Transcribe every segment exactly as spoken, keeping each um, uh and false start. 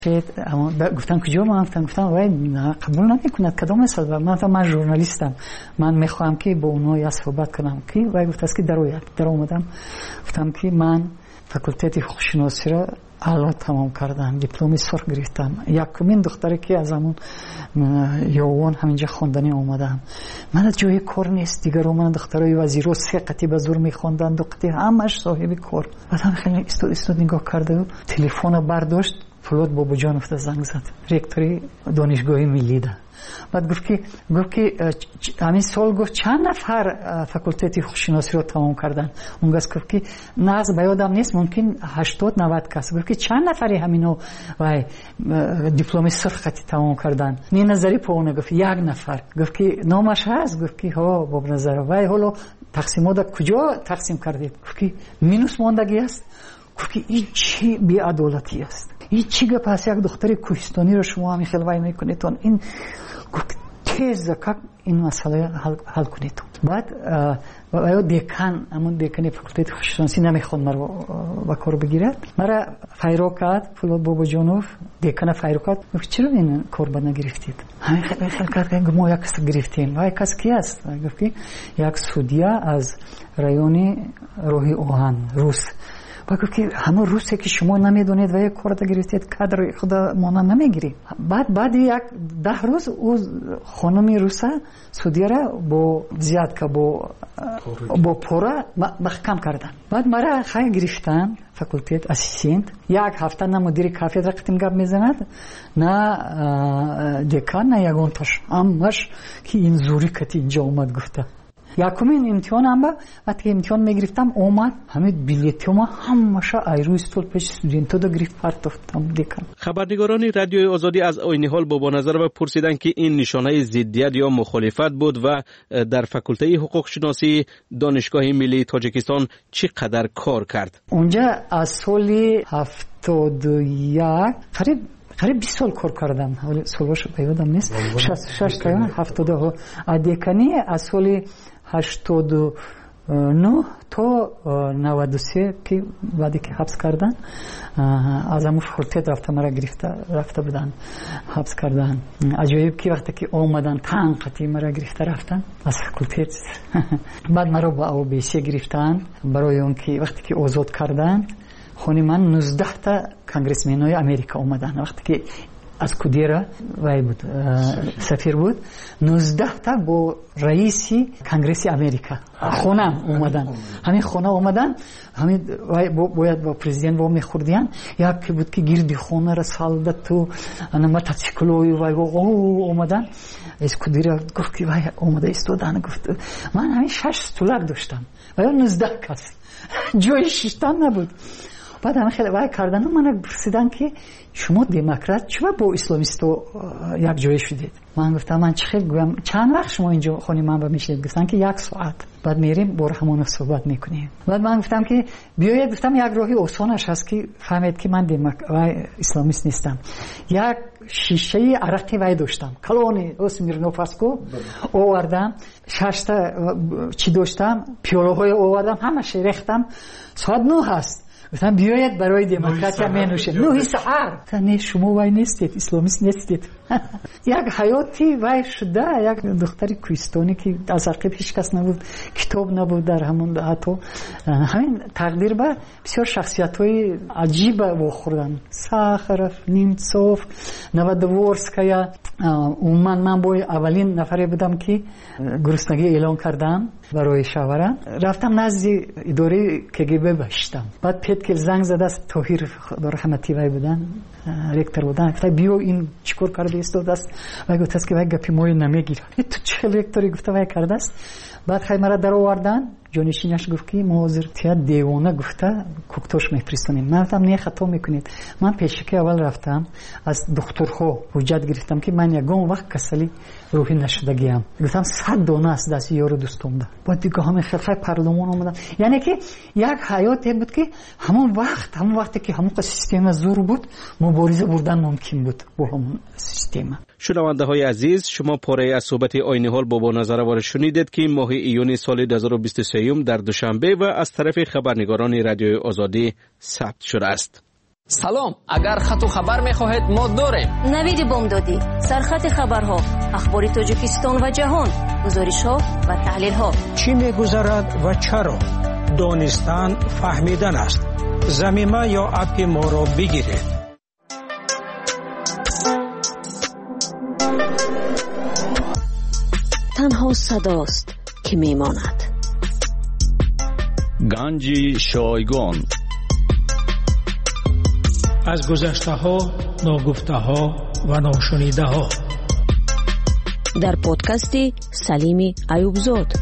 اما گفتم کجا؟ من گفتم گفتم وای قبول نمیکند کدام است؟ من گفتم من ژورنالیستم، من میخوام که با اونها یا صحبت کنم. کی وای گفت است که در اومد در اومدم گفتم که من فاکولته حقوق‌شناسی را اعلا تمام کردم، دیپلم سرخ گرفتم. یکمین دختری که از همون یوان همینجا خواندنی اومدم. من جای کار نیست دیگر. من دخترای وزیرو سه قطعه به زور میخوندن، دو قطعه همش صاحب کار. بعدم خیلی استاد استاد نگاه کرده، تلفن برداشت، فلوت بابا جان افته زنگ زد، رکتوری دانشگاه ملی ده. بعد گفت که گفت که همین سال گفت چند نفر فاکولته حقوق‌شناسی رو تمام کردن. اون گفت که نه از بیادم نیست، ممکن هشتاد نود کس. گفت که چند نفری همینو وای دیپلم سرخ خطی تمام کردن. نه نظری پونه گفت یک نفر. گفت که نامش هست؟ گفت که ها باب نظر. وای حالا تقسیمات کجا تقسیم کردید؟ گفت که مینوس ماندگی است. گفت که این چی بی‌عدالتی است؟ این چی گپ است؟ یک دختر کوهستانی رو شما همین خیلی وای میکنید این تیز که این مسئله حل, حل کنید. بعد و دیکان همون دیکانی فاکولته حقوق‌شناسی نمیخواد مرا با کار بگیرد. مرا فایرو کرد فلوت بابا جانوف دیکان فایرو کرد. گفت چرا این کار با نگرفتید؟ همین خیلی خیلی کرد که ما یک کس گرفتیم. و یک کس کی است؟ گفت که یک سودیا از رایون روحی اوهان روس. بگو که همون روسه که شما نمیدونید و یک کار گرفتید کادر خدا مانا نمیگیری. بعد بعد یک ده روز او خانمی روسه سودیه را با زیاد که با با پورا محکم کردن. بعد مرا خیلی گرفتن فاکولته اسیستنت. یک هفته نه مدیر کافه رقتیم گپ میزند نه دکان نه یگانتاش همش که این زوری کتی اینجا اومد گفته. یکمین امتحان هم با وقتی امتحان میگرفتم اومد همین بلیطم همش ایرو استول پیش استودنتو دا گرفت پرتافتم دیکن. خبرنگاران رادیوی آزادی از عین حال بابا نظر و پرسیدن که این نشانه ضدیت یا مخالفت بود و در فاکولته حقوق شناسی دانشگاه ملی تاجیکستان چقدر کار کرد. اونجا از سال هفتاد و یک قریب قریب بیست سال کار کردم. حالا سالش پیادم نیست. شش تا هفتاد و ادیکانی از سال هشتاد و نه تا نود و سه که بعدی که حبس کردن از همون فاکولته رفته مرا گرفته رفته بودن حبس کردن. عجیب که وقتی که اومدن تنقتی مرا گرفته رفتن از فاکولته. بعد مرا با او بیسی گرفتن برای اون که وقتی که آزاد کردن خونی من نوزده تا کنگرسمنای امریکا اومدن. وقتی که از کودیرا وای بود سفیر بود نوزده تا با رئیسی کنگرس امریکا خونم اومدن. همین خونه اومدن همین باید با پرزیدنت با میخوردیان. یکی بود که گیردی خونه را سالده تو انا موتورسیکلوی وای او اومدن. از کودیرا گفت که وای اومده استودان. گفت من همین شش استولک داشتم و نوزده کس جای ششتم نبود. بعد همه خیلی وای کردن من پرسیدن که شما دموکرات چرا با اسلامیستو یک جای شدید؟ من گفتم من چه خیلی گویم چند وقت شما اینجا خونی من با میشید؟ گفتن که یک ساعت. بعد میریم با همون صحبت میکنیم. بعد من گفتم که بیاید گفتم یک راهی آسانش هست که فهمید که من دموکرات اسلامیست نیستم. یک شیشه عرقی وای داشتم کلونی اسمیرنوفاسکو آوردم شش تا چی داشتم پیاله های آوردم همش ریختم. ساعت نه هست. گفتم بیاید برای دموکراسی می نوشید. نه سحر. نه شما وای نیستید اسلامیست نیستید. یک حیاتی وای شده یک دختری کوهستانی که از عقب هیچ کس نبود کتاب نبود در همون حتی همین تقدیر به بسیار شخصیت‌های عجیب واخوردن. ساخرف نیمتسوف نوادورسکایا من من با اولین نفری بودم که گرسنگی اعلان کردم برای شاوره. رفتم نزد اداره کگب باشتم. بعد پیت که زنگ زد است طاهر خدا رحمتی وای بودن رکتر بودن. گفت بیو این چیکار کرده استاد است؟ و گفت است که وای گپی موی نمیگیره. تو چه رکتری گفته وای کرده است؟ بعد خیلی مرا در آوردن جانشینش گفت که معذرت دیوانه گفته کوکتوش میفرستونیم. من گفتم نه خطا میکنید. من پیشکی اول رفتم از دکترها حجت گرفتم که من یگان وقت کسلی روحی نشدگیم. گفتم صد دانه است دست یارو دوستم ده. بعد دیگه همه خفای پارلمان اومدن. یعنی که یک حیاتی بود که همون وقت همون وقتی که همون سیستم زور بود مبارزه بردن ممکن بود با همون سیستم. شنونده های عزیز شما پاره از صحبت عین حال بابا نظر وار شنیدید که ماه ایون سال دو هزار و بیست و سه در دوشنبه و از طرف خبرنگاران رادیوی آزادی ثبت شده است. سلام، اگر خط و خبر می‌خواهید ما داریم. نوید بامدادی، سرخط خبرها، اخبار تاجیکستان و جهان، گزارش‌ها و تحلیل‌ها. چی می‌گذرد و چرا؟ دانستن فهمیدن است. زمینه یا اپ ما را بگیرید. تنها صداست که میماند. گنج شایگان. از گذشته ها، ناگفته ها و ناشنیده ها. در پادکستی سلیمی ایوبزاد.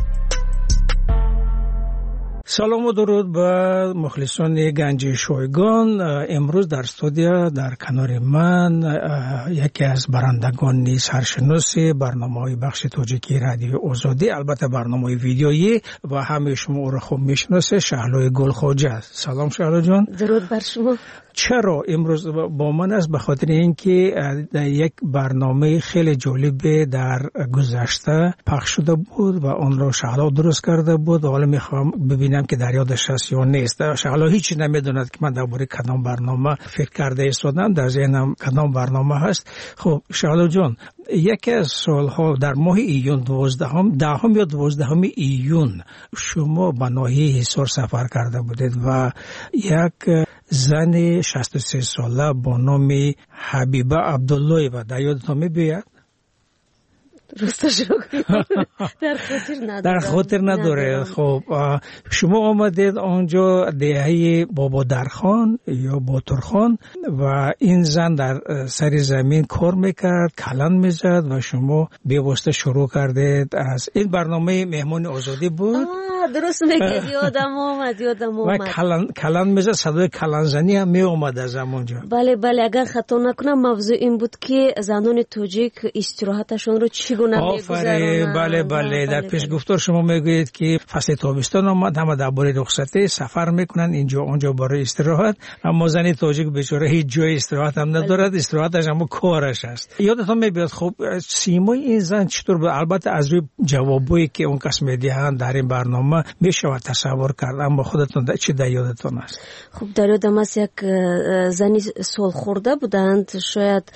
سلام و درود به مخلصان گنج شایگان. امروز در استودیو در کنار من یکی از برندگان سرشناس برنامه‌های بخش تاجیکی رادیو آزادی، البته برنامه ویدیویی و همه شما او را خوب میشناسه، شهلای گلخواجه. سلام شهلا جان. درود بر شما. چرا امروز با من است؟ به خاطر اینکه یک برنامه خیلی جالب در گذشته پخش شده بود و آن را شهلا درست کرده بود و حالا میخوام ببینم که در یادش هست یا نیست. شهلا هیچی نمیدوند که من درباره کدام برنامه فکر کرده ایستادم، در ذهنم کدام برنامه هست. خب شهلا جان، یکی از سالها در ماه ایون دوازدهم دهم یا دوازدهم ایون شما به ناحیه حصار سفر کرده بودید و یک زن شصت و سه ساله با نام حبیبه عبدالله و در یادتان می‌بیاد؟ درستش رو در خاطر نداره. در خاطر نداره. خب شما آمدید آنجا دهه بابا درخان یا باترخان و این زن در سر زمین کار میکرد، کلان میزد و شما به واسطه شروع کردید. از این برنامه مهمان آزادی بود. درست میگه، یادم اومد یادم اومد. و کلان کلان میزد، صدای کلان زنی هم می اومد از اونجا. بله بله، اگر خطا نکنم موضوع این بود که زنان تاجیک استراحتشون رو چگونه میگذرونن. بله بله، در پیش گفتار شما میگویید که فصل تابستان آمد، همه درباره رخصتی سفر میکنن اینجا اونجا برای استراحت، اما زن تاجیک بیچاره هیچ جای استراحت هم ندارد. استراحتش هم کارش است. یادتون میاد خب سیمای این زن چطور بود؟ البته از روی جوابایی که اون کس میدهند در این برنامه میشه تصور کرد، اما خودتون چی در یادتون است؟ خب در یادم است یک زنی سال خورده بودند، شاید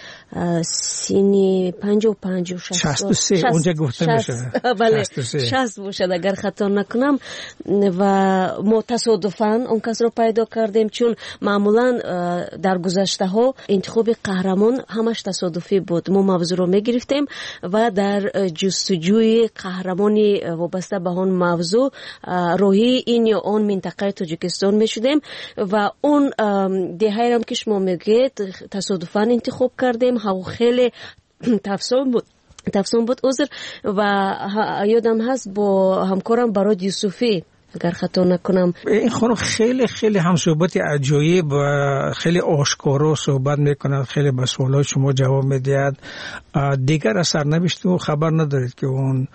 سینی پنج و پنج و شست و سه اونجا گفته میشه. بله شست باشد اگر خطا نکنم. و ما تصادفاً اون کس رو پیدا کردیم، چون معمولاً در گذشته ها انتخاب قهرمان همش تصادفی بود. ما موضوع رو میگرفتیم و در جستجوی قهرمانی وابسته به اون موضوع روحی این یا اون منطقه تاجیکستان میشدیم و اون دهه هم که شما میگید تصادفاً انتخاب کردیم. هوا خیلی تفصیل بود تفصیل بود عذر و یادم هست با همکارم براد یوسفی اگر خطا نکنم. این خانم خیلی خیلی هم صحبت عجایب و خیلی آشکارا صحبت میکنند، خیلی به سوالات شما جواب میدهد. دیگر از سرنوشت و خبر ندارید که اون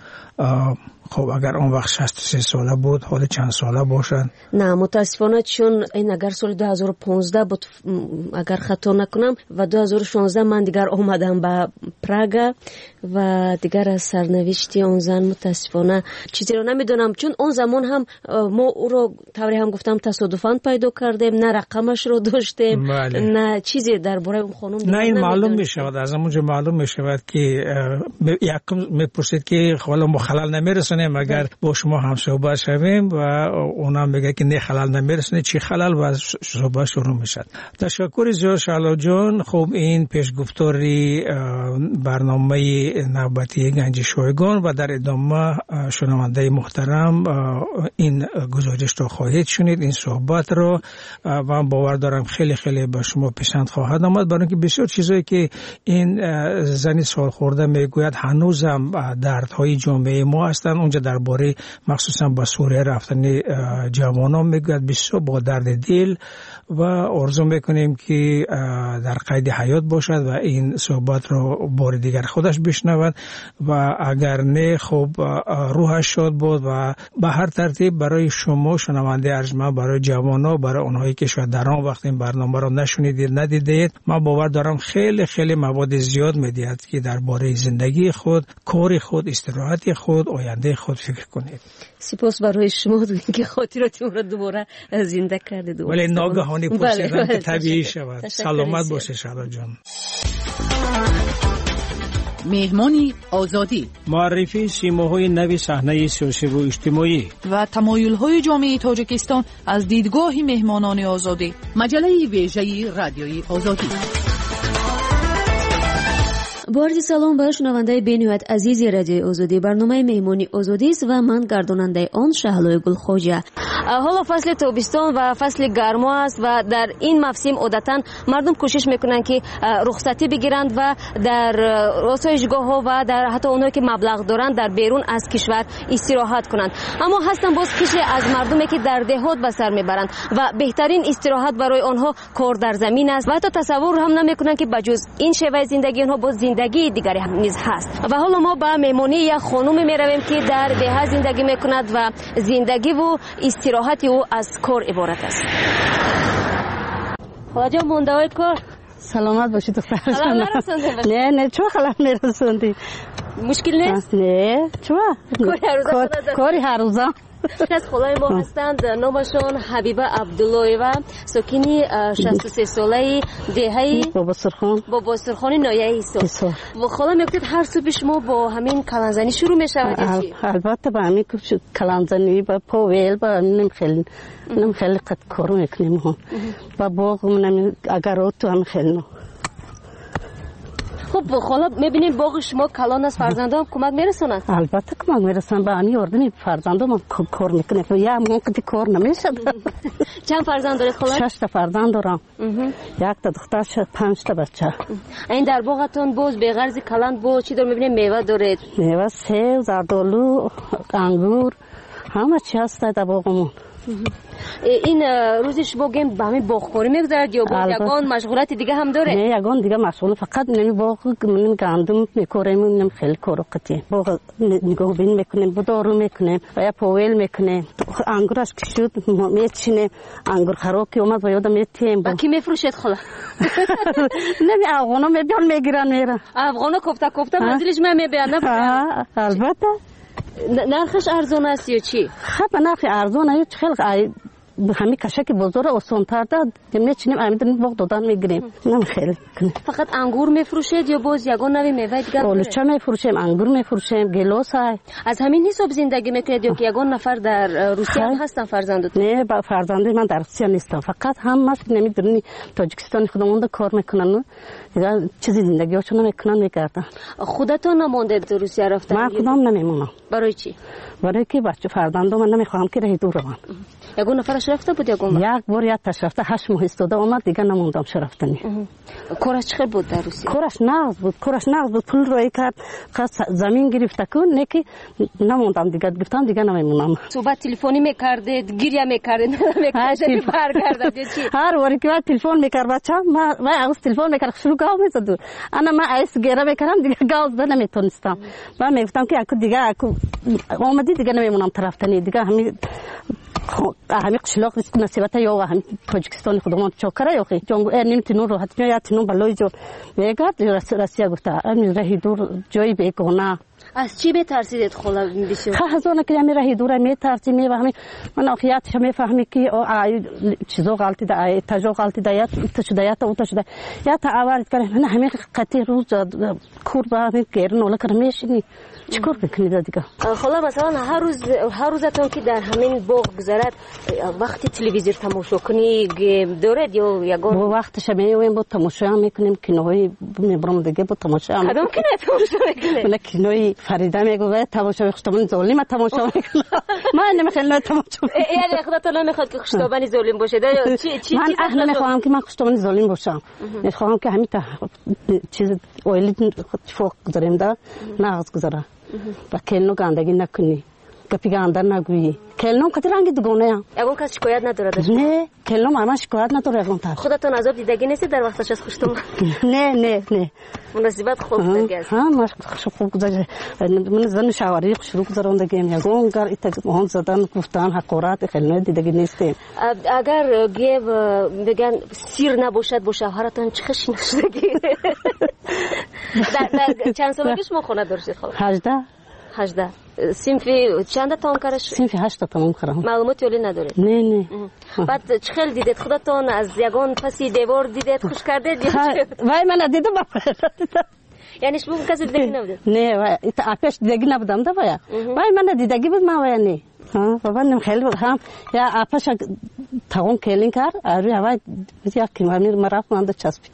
خب اگر اون وقت شصت و سه ساله بود حالا چند ساله باشد؟ نه متاسفانه، چون این اگر سال دو هزار و پانزده بود اگر خطا نکنم و دو هزار و شانزده من دیگر آمدم به پراگ و دیگر از سرنوشتی اون زن متاسفانه چیزی رو نمیدونم، چون اون زمان هم ما او رو طوری هم گفتم تصادفاً پیدا کردیم، نه رقمش رو داشتیم. بله. نه چیزی درباره اون خانم نه این معلوم میشود، از همونجا معلوم میشود که یکم میپرسید که حالا ما خلل نمیرسونیم اگر با شما هم صحبت شویم و اونم میگه که نه خلل نمیرسونه، چی خلل و صحبت شروع میشد. تشکر زیاد شهلا جان. خب این پیشگفتاری برنامه نوبتی گنج شایگان و در ادامه شنونده محترم این گزارش رو خواهید شنید، این صحبت رو، و من باور دارم خیلی خیلی به شما پسند خواهد آمد، برای اینکه بسیار چیزایی که این زنی سال خورده میگوید هنوزم دردهای جامعه ما هستن. اونجا درباره مخصوصا با سوریه رفتن جوانان میگوید بسیار با درد دل و آرزو میکنیم که در قید حیات باشد و این صحبت رو بار دیگر خودش بشنود و اگر نه خب روحش شاد بود و به هر ترتیب برای شما شنونده ارجمند، برای جوانان، برای اونهایی که شاید در آن وقت این برنامه را نشنیدید ندیدید، من باور دارم خیلی خیلی مواد زیاد میدهد که درباره زندگی خود، کار خود، استراحت خود، آینده خود فکر کنید. سپاس برای شما که خاطراتتون را دوباره زنده کردید. ولی ناگهانی پرسیدن که طبیعی شود. سلامت باشه شادا جان. مهمانی آزادی، معرفی سیماهای نوی صحنه سیاسی و اجتماعی و تمایل‌های جامعه تاجیکستان از دیدگاه مهمانان آزادی. مجله ویژه رادیوی آزادی. با عرض سلام به شنونده بین‌نهایت عزیز رادیوی آزادی. برنامه مهمانی آزادی است و من گرداننده آن شهلای گلخوجه. حالا فصل تابستان و فصل گرما است و در این موسم عادتاً مردم کوشش میکنند که رخصتی بگیرند و در آسایشگاه‌ها و در حتی اونایی که مبلغ دارند در بیرون از کشور استراحت کنند. اما هستن باز قشری از مردمی که در دهات به سر میبرند و بهترین استراحت برای آنها کار در زمین است و حتی تصور هم نمیکنند که بجز این شیوه زندگی آنها باز زندگی دیگری هم نیز هست. و حالا ما به مهمانی یک خانم میرویم که در دهات زندگی میکند و زندگی و استراحت او از کار عبارت است. خواجه مونده های کار سلامت باشید دختر. خلال نرسونده باشید؟ نه نه چو خلال میرسوندی؟ مشکل نیست؟ نه چو کاری هر روزه. از خلای ما هستند، نامشان حبیبه عبداللهیوه، ساکنی شصت و سه ساله دهه بابا سرخان بابا سرخان نایه ایسا. و خلا میگفتید هر صبح شما با همین کلانزنی شروع میشود یا چی؟ البته با همین کلانزنی با پاویل با نم خیلی نم خیلی قد کارو میکنیم هم با باغ نم اگرات تو هم خیلی. خب خالا میبینیم باغ شما کلان است، فرزندان کمک میرسونند؟ البته کمک میرسونند، با همین اردنی فرزندان کار میکنه و یا موقعی کار نمیشه. چند فرزند دارید خالا؟ شش تا فرزند دارم، یک تا دختر، پنج تا بچه. این در باغتون باز به غرض کلان با چی دار میبینیم؟ میوه دارید؟ میوه، سیب، زردآلو، انگور، همه چی هست در باغمون. این روزش با گیم با همین باغکاری میگذرد یا با یگان مشغولیت دیگه هم داره؟ نه یگان دیگه مشغول، فقط نمی باغ من گندم میکاریم، نمی خیلی کارو قطعی باغ نگاه بین میکنیم، بدارو میکنیم و یا پاویل میکنیم. انگورش که شد میچینیم، انگور خراب که اومد و یادم میتیم. با کی میفروشید خلا؟ نمی افغانا میبیان میگیرن میرن. افغانا کوفته کوفته منزلش میبیان نفر؟ البته. نرخش ارزان است یا چی؟ خب نرخ ارزان است، خیلی همین کشک بزرگ آسان تر داد میچینیم امیدن باغ دادن میگیریم. نم خیلی فقط انگور میفروشید یا باز یگان نوی میوه دیگه؟ آلوچه میفروشیم، انگور میفروشیم، گیلاس های. از همین حساب زندگی میکنید یا که یگان نفر در روسیه هم هستن فرزندتون؟ نه با فرزندی من در روسیه نیستم، فقط هم ماست نمیدونی تاجیکستان خودمون کار میکنن، دیگه چیزی زندگیشون نمیکنن میگردن. خودتون نمونده در روسیه رفتن؟ من خودم نمیمونم. برای چی؟ برای که بچه فرزندام من نمیخوام که راه دور روان. یگان نفرش رفته بود یگان؟ یک بار یک تاش رفته، هشت ماه استاده اومد دیگه نموندم شرفتنی. کارش چقدر بود در روسیه؟ کارش نقد بود، کارش نقد بود، پول روی کرد، خواست زمین گرفته کن، نکی نموندم دیگه، گفتم دیگه نمیمونم. صحبت تلفنی میکردید، گریه میکردید، نمیکردید برگردید چی؟ هر واری که تلفن میکرد بچه‌م، ما ما از تلفن میکرد شروع گاو میزد. انا ما ایس گریه میکردم دیگه گاو زدن نمیتونستم. من میگفتم که اكو دیگه اكو اومدی دیگه نمیمونم طرفتنی دیگه همین همین قشلاق است نصیبت یا همین تاجیکستان خودمون چاکره یا خی جنگ نمیتونن راحت یا تنون بالای جو میگرد راسیا گفته امیر رهی دور جای بیگانه. از چی بترسیدید خلا بسیار؟ خزانه که امیر رهی دور میترسی میفهمی من آخیات میفهمی که چیزا غلطی ده تجا غلطی ده یا تشده یا تو تشده یا تا اول کنه من همین قطعی روز کور با همین گرن ولا کرمیشنی چیکار بکنید دیگه؟ خلا مثلا هر روز هر روزتون که در همین باغ گذرد وقتی تلویزیون تماشا کنی دارد یا یگان با وقتش میایم با تماشا میکنیم کینوهای میبرم دیگه با تماشا کدوم کینه تماشا میکنه؟ من کینوی فریده میگه تماشا خشتابان ظالم تماشا میکنه. من نمیخوام تماشا یعنی خودتون نمیخواد که خشتابان ظالم باشه چی چی من اهل نمیخوام که من خشتابان ظالم باشم، میخوام که همین چیز اویلی فوق گذاریم دا ناز گذاره و کلنو گندگی نکنی گپی گندر نگویی. کلنو کتی رنگی دگونه یا یگان کس شکایت نداره داشت؟ نه کلنو من شکایت نداره یگان تا. خودتون عذاب دیدگی نیست در وقتش از خشتابان؟ نه نه نه مناسبت خوب گذشت. ها ما خوب گذشت. من زن شاوری شروع گذروندگیم یگون گر ایت مهون زدن گفتن حقارت خیلی دیدگی نیستیم. اگر گیو بگن سیر نباشد با شوهرتان چه خشی نشدگی؟ در چند سالگیش ما خونه داشتید خب؟ هجده. هجده. سینفی چند تا اون کارش؟ سینفی هشت تا اون کارم. معلوماتی ولی ندارید؟ نه نه. بعد چه خیلی دیدید خودتون از یگان پسی دیوار دیدید خوش کردید یا چه؟ وای من دیدم بابا. یعنی شما کسی دیدگی نبودید؟ نه وای ایت آپش دیدگی نبودم دا وای. وای من دیدگی بود ما وای نه. ها بابا نم خیلی هم یا آپش تاون کلین کار آری هوای یا کی مامیر مرا فهمید چسبید.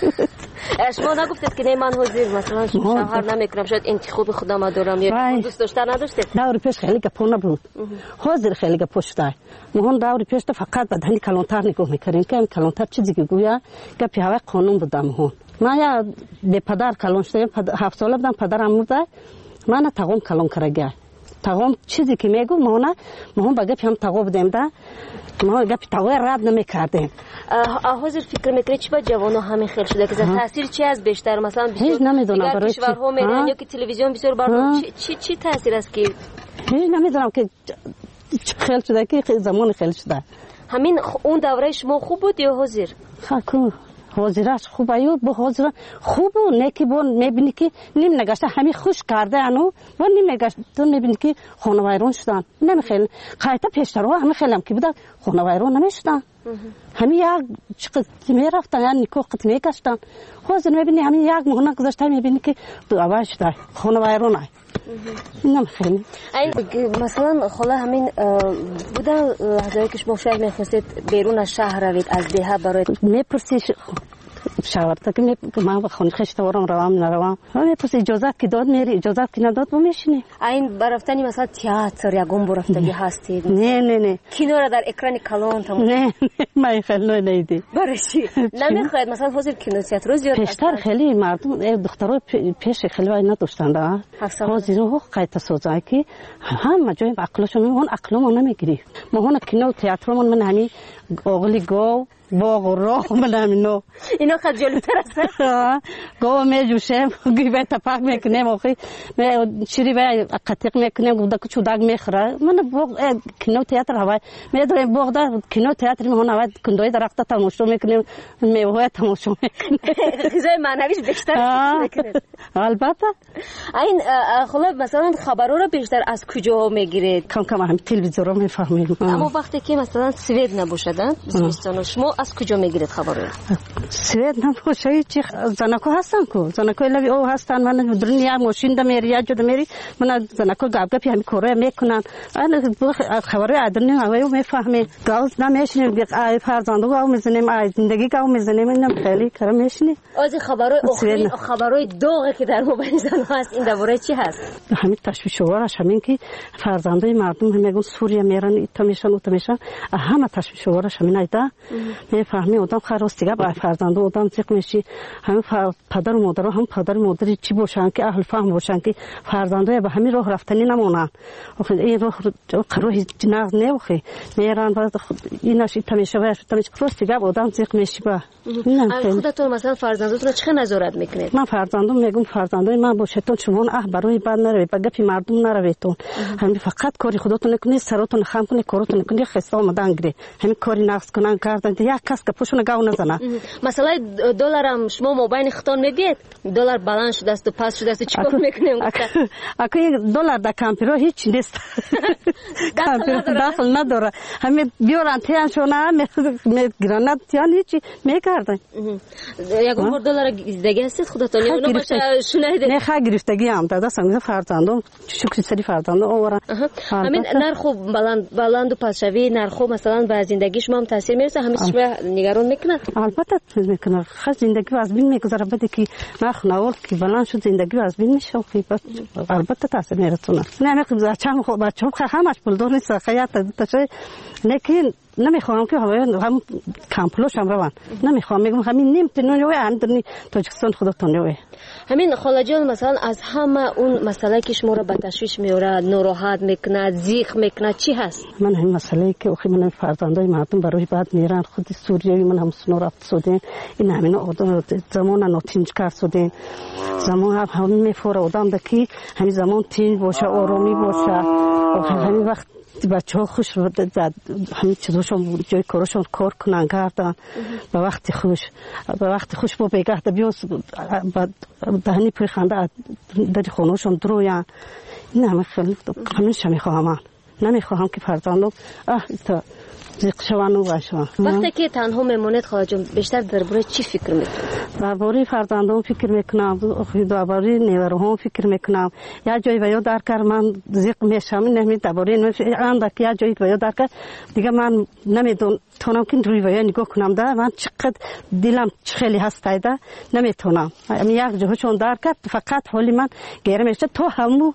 شما نگفتید که نه من حضور مثلا شوهر نمیکنم شاید انتخاب خودم دارم یا دوست داشتن نداشتید؟ داوری پیش خیلی گپونه بود. حاضر خیلی گپوش دای. مهون داوری پیش تا فقط بدنی کلانتر نگاه میکردیم که کلانتر چیزی که گویا گپی هوای قانون بودم مهون. ما یا به پدر کلان شدیم هفت ساله بودم پدرم مرده من تاون کلان کرده. تاون چیزی که میگو مهونه مهون با گپی هم تاو بودیم دا ما گپی تاو رد نمیکردیم. حاضر فکر میکنید چی با جوانو همه خیلی شده که تاثیر چی از بیشتر مثلا هیچ نمیدونم برای چی کشورها میرن یا که تلویزیون بسیار برنامه چی چی تاثیر است که هیچ نمیدونم که خیلی شده که زمان خیلی شده. همین اون دوره شما خوب بود یا حاضر؟ خاکو حاضرش خوب ایو با حاضر خوب و نکی بون میبینی که نیم نگشته همین خوش کرده انو و نیم نگشته تو میبینی که خانوایرون شدن نمیخیل قایتا پیشترو همه خیلم که بوده خانوایرون نمیشدن همین یک چقدر میرفتن یا نیکو قط میگشتن حاضر میبینی همین یک مهنه گذاشته میبینی که دو اول شده خانوایرون های نمیخیل مثلا خاله همین بوده لحظه‌ای که شما شاید میخواستید بیرون از شهر روید از دیه برای میپرسی شاورتا که من با خونه خشت ورم روام نروام همه پس اجازه که داد میری اجازه که نداد و میشینی این برفتنی مثلا تئاتر یا گم برفتگی هستید نه نه نه کینو را در اکران کلان تمام نه من خیلی نیدی برای چی نمیخواید مثلا حاضر کینو تئاتر زیاد پیشتر خیلی مردم دخترها پیش خیلی وای نداشتن دا حاضر رو قایت سوزای که هم جای عقلشون اون عقلمون نمیگیری ما هون کینو تئاترمون من همین اوغلی گو باغ و راه من همینو اینا خیلی جلوتر است گو میجوشم گیبه تپاک میکنم آخی می چیری و قطیق میکنم گودا که چوداگ میخوره من باغ کینو تئاتر هوای میدونم باغ دا کینو تئاتر میهون هوای کندوی درخت تماشا میکنیم میوه تماشا میکنیم چیزای معنویش بیشتر میکنه البته این خلاص مثلا خبرها رو بیشتر از کجا میگیرید کم کم هم تلویزیون رو میفهمیم اما وقتی که مثلا سوئد نباشدن بیستان شما از کجا میگیرید خبر؟ سوئد نباشه چی زنکو هستن کو زنکو لبی او هستن من دنیا ماشین د میری یا جد میری من زنکو گاب گپی همین کاره میکنن انا خبر ادنی هوایو میفهمی گاز نمیشنیم بی فرزندو گاو میزنیم ای زندگی گاو میزنیم اینم خیلی کار میشنی از خبرای اخری خبرای داغی که در موبایل زن هست این درباره چی هست؟ همین تشویش ورش همین که فرزندای مردم میگن سوریه میرن ایتا میشن اوتا میشن همه تشویش ورش همین ایدا میفهمی آدم خراستی با فرزند آدم زیق میشی همه پدر و مادر هم پدر و مادری چی باشن که اهل فهم باشن که فرزندای به همین راه رفتنی نمونن آخه این راه قرار جناز نوخه میرن بعد اینش تمیشه و تمیشه خراستی با آدم زیق میشی با خودتون مثلا فرزندتون چه نظارت میکنید؟ من فرزندم میگم فرزندای من باشتون شما اه برای بعد نروید به گپی مردم نرویدتون همین فقط کاری خودتون نکنید سراتون خام کنید کارتون نکنید خسته آمدن گری همین کاری نقص کنن کردن یک کس که پوشونه گاو نزنه مثلا دلارم شما موبایل خطان میدید دلار بالانس شده است و پاس شده است چیکار میکنیم اگه یک دلار در کامپیوتر هیچ نیست داخل نداره همین بیارن تیان شونه میگیرن تیان هیچی میکردن یک بار دلار دیگه است خودتون اونو باشه شنیده نه خا گرفتگی هم دادا سنگ فرزندم شکر سری فرزندم اورا همین نرخ بلند بلند و پاسشوی نرخ مثلا به زندگی شما هم تاثیر میرسه همین شما نگران میکنه البته میکنه خود زندگی از بین میگذره بده که نرخ نور که بلند شد زندگی از بین میشه البته تاثیر میرسونه نه میگم بچه‌م خب بچه‌م همش پول دور نیست خیاط تشه لیکن نمیخوام که هم کمپلوش هم روان نمیخوام میگم همین نیم تنوی هم در تاجیکستان خودتون همین خاله جان مثلا از همه اون مسئله که شما را به تشویش میاره ناراحت میکنه زیخ میکنه چی هست؟ من همین مسئله که اخی من فرزندای مردم برای بعد میرن خود سوریایی من هم سنو رفت سودیم این همین آدم زمان ناتینج کرد سودیم زمان هم همین میفوره آدم دکی همین زمان تینج باشه آرامی باشه همین وقت بچه ها خوش همین چیزاشون جای کارشون کار کنن کردن به وقت خوش به وقت خوش با بگه ده بیان دهنی پوی خنده در خونهشون درویان این همه خیلی همیشه میخواهم من نمیخواهم که فرزندم اه تا زیق شوان و باشم. وقتی که تنها میمونید خاله جان بیشتر درباره چی فکر میکنید؟ درباره فرزندان فکر میکنم درباره نیوروهام فکر میکنم یا جایی ویا در کار من زیق میشم نمیدونم درباره اندک یا جایی ویا در کار دیگه من نمیدونم تونم که روی ویا نگاه کنم ده من چقدر دلم خیلی هستایده نمیتونم یک جهشون در کار فقط حالی من گیره میشه تو همو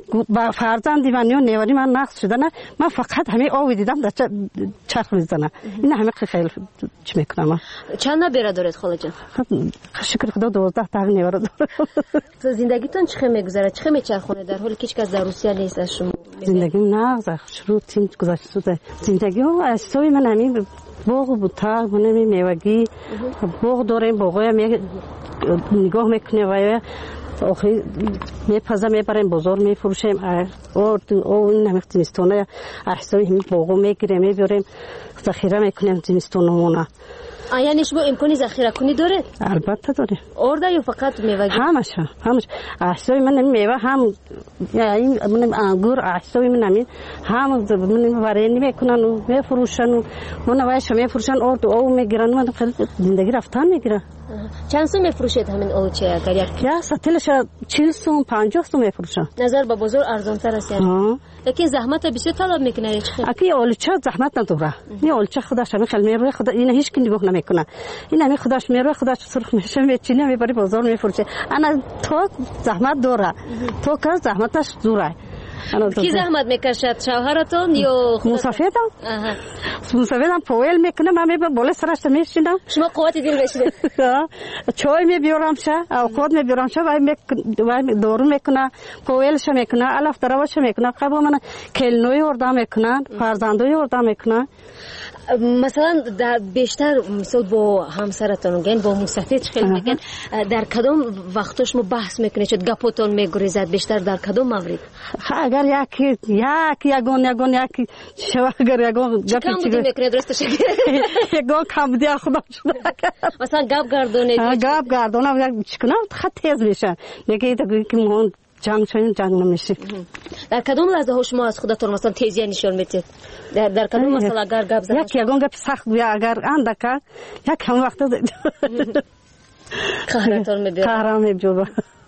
فرزندی من یا نیوری من نقص شده نه من فقط همین آوی دیدم در چرخ میزنه این همه خیلی چی میکنم چند نبیره دارید خاله جان؟ شکر خدا دوازده تا نیوره دارم. تو زندگیتون چخه میگذره چخه میچرخونه در حالی که هیچ کس در روسیه نیست از شما؟ زندگیم نغزه شروع تیم گذشته شده زندگیم اجسای من همین باغ بود تا من میوگی باغ داریم باغای می نگاه میکنه و آخری میپزه میبریم بازار میفروشیم اور او این همه زمستونه احسای همین باغو میگیریم میبریم ذخیره میکنیم زمستونمونه. یعنی شما امکانی ذخیره کنی داره؟ البته داره. آرده یا فقط میوه؟ همش همش احسای من میوه هم یعنی من انگور احسای من همین هم من ورینی میکنن و میفروشن و من وایش میفروشن اور او میگیرن من خیلی زندگی رفتن میگیره. چند سو میفروشید همین اوچه اگر یک یا ساتلش چهل سو پنجاه سو میفروشن نظر به بازار ارزان تر است یعنی لیکن زحمت بسیار طلب میکنه اکی اولچه زحمت نداره این اولچه خودش همین خیلی میروه خدا این هیچ کی نگاه نمیکنه این همین خودش میروه خودش سرخ میشه میچینه میبری بازار میفروشه انا تو زحمت داره تو که زحمتش دوره کی زحمت میکشد شوهرتون یا مسافرم مسافرم پویل میکنه من میبرم بالا سرش میشینم شما قوت دل بشید چای میبیارم شه او خود میبیارم شه و دورو میکنه پویلش میکنه الف دروش میکنه قبل من کلنوی وردا میکنن فرزندوی وردا میکنن مثلا در بیشتر مثلا با همسرتون گن با مسافر خیلی میگن در کدام وقتش شما بحث میکنید چه گپاتون میگریزد بیشتر در کدام مورد اگر یکی یکی یگون یگون یکی شو اگر یگون گپی چی میکنید درستش یگون کم دی خدا مثلا گپ گردونید گپ گردونم چیکنم خط تیز میشه میگه که مون جنگ شویم جنگ نمیشه در کدام لحظه ها شما از خودتون مثلا تیزی نشون میدید در در کدام مثلا اگر گپ زدن یک یگون گپ سخت بیا اگر اندکا یک هم وقت قهرتون میبیره قهرم میبیره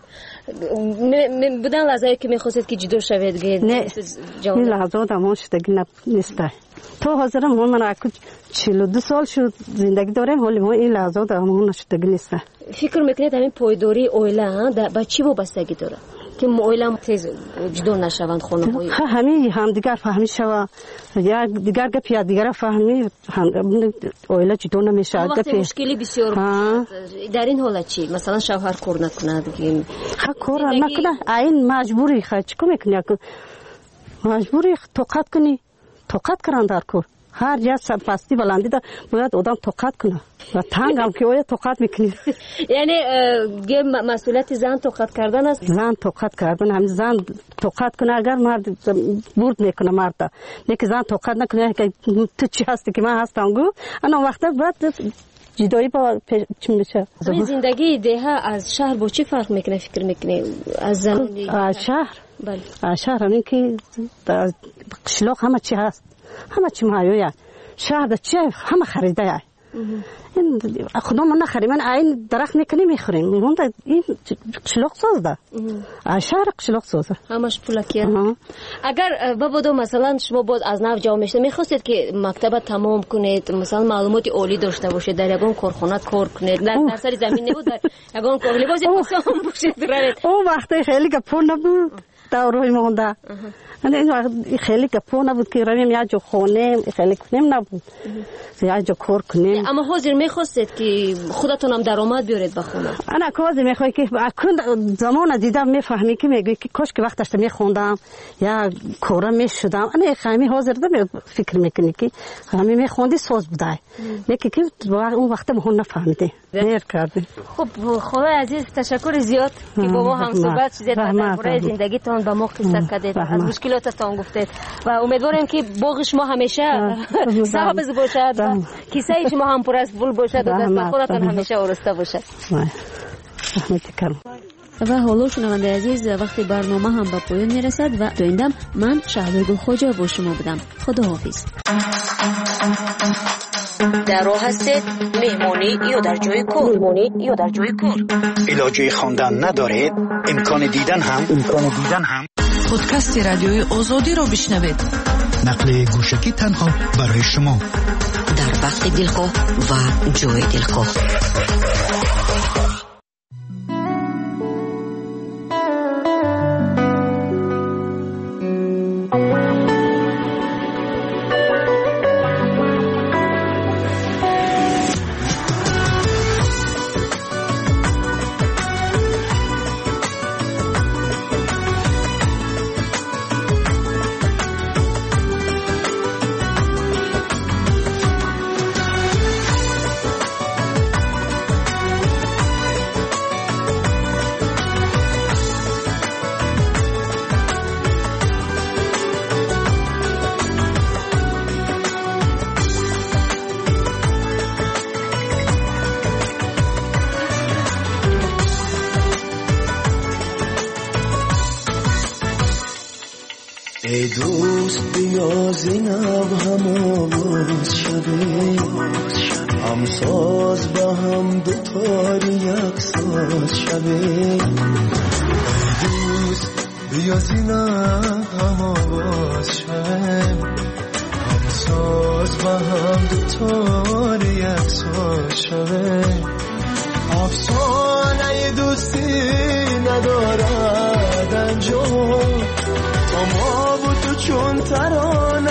بودن لحظه که میخواستید که جدا شوید گید نه این لحظه دمون شدگی نیست تو حاضرم من اکو چهل و دو سال شد زندگی دارم ولی ما این لحظه دمون شدگی نیست فکر میکنید همین پایداری اویله با چی وابستگی داره که اویله تیز جدا نشوند خونه های همین هم دیگر فهمی شوا یا دیگر گپ یا دیگر فهمی اویله جدا نمیشه وقتی مشکلی بسیار در این حالت چی مثلا شوهر کار نکنه دیگه کار نکنه این مجبوری خواهد چیکار میکنی مجبوری طاقت کنی طاقت کردن در کار هر جا پستی بلندی دا باید آدم طاقت کنه و تنگ هم که اوی طاقت میکنی یعنی مسئولیت زن طاقت کردن است زن طاقت کردن هم زن طاقت کنه اگر مرد برد میکنه مرد لیکن زن طاقت نکنه که تو چی هستی که من هستم گو انا وقتا باید جدایی با چی میشه زندگی دیها از شهر با چی فرق میکنه فکر میکنه از زن از شهر بله از شهر همین که قشلاق همه چی هست همه چی مایویه شهر ده چی همه خریده این خدا من نخریم من این درخت میکنی میخوریم این قشلاق ساز ده شهر قشلاق سازه همش پولکیه اگر بابا مثلا شما بود از نو جا میشته میخواستید که مکتب تمام کنید مثلا معلومات عالی داشته باشید در یگان کارخانه کار کنید در سر زمین نبود در یگان کار لباس پوشان باشید اون وقتی خیلی که پول نبود داروی مونده. این خیلی گپو نبود که رویم یا جو خونه خیلی کنیم نبود یا جو کار کنیم. اما حاضر میخواستید که خودتون هم درآمد بیارید به خونه؟ انا کاز میخوای که اکن زمان دیدم میفهمی که میگی که کاش که وقتش میخوندم یا کارا میشدم. انا خیلی حاضر دم فکر میکنی که خیلی میخوندی ساز بودای میگی که اون وقت ما نفهمیدی میر کردی. خب خدای عزیز تشکر زیاد که با ما هم صحبت شدید درباره زندگیتون با ما قصه کردید از مشکلاتتون گفتید و امیدواریم که باغ شما همیشه سبز باشد و کیسه شما هم پر از پول باشد و دست خودتون همیشه آراسته باشد. و حالا شنونده عزیز وقتی برنامه هم به پایان میرسد و تا این دم من شهلا گل خواجه با شما بودم. خداحافظ. در راه هستید مهمانی یا در جای کار مهمانی یا در جای کار علاجه خواندن ندارید امکان دیدن هم امکان دیدن هم پادکست رادیوی آزادی را بشنوید. نقل گوشکی تنها برای شما در وقت دلخواه و جای دلخواه. ای دوست بیا زینب هم آواز شده هم ساز با هم دوتاری یک ساز شده. ای دوست بیا زینب هم آواز شده هم ساز با هم دوتاری یک ساز شده. افسانه دوستی ندارد انجام ما بود تو چون ترانه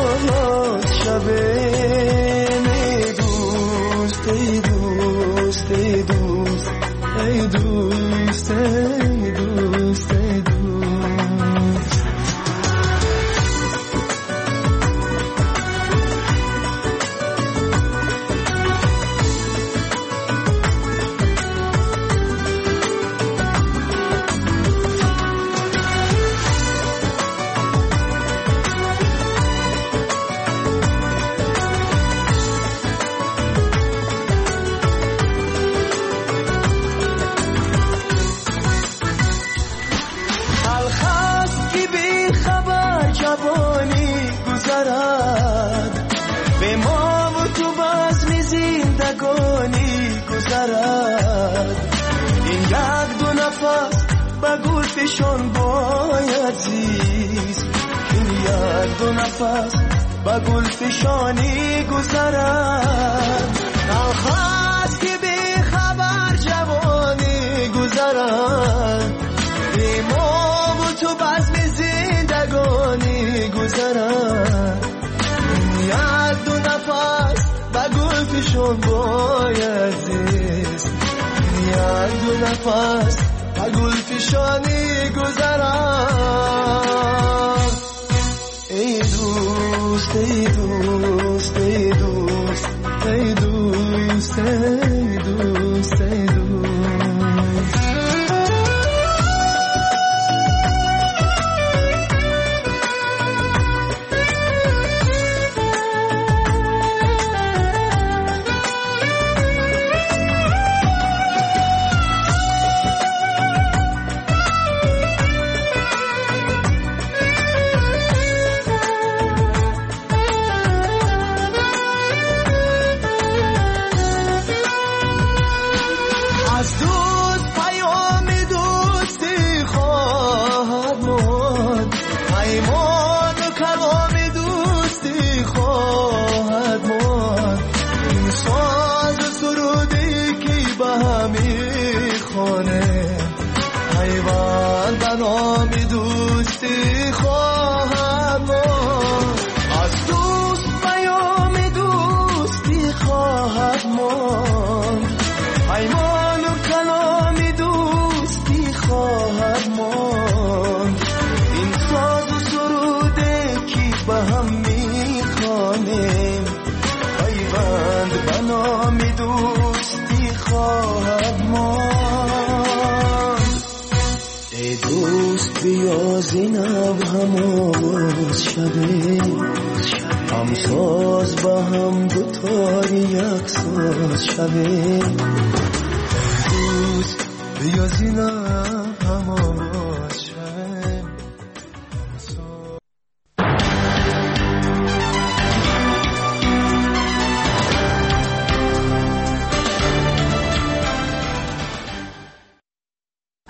شبه. ای دوست ای دوست ای دوست ای دوست ای دوست ای دوست. گلفشان باید زیست این یک دو نفس با گلفشانی گذرد. نخواست که بی خبر جوانی گذرد بی ما و تو بزم زندگانی گذرد. یک دو نفس با گلفشان باید زیست یک دو نفس گلفشانی گذرم. ای دوست ای دوست ای دوست ای دوست ای دوست ای دوست. زینب هم آواز شبه هم ساز با هم دوتاری یک ساز شبه دوست بیا زینب هم آواز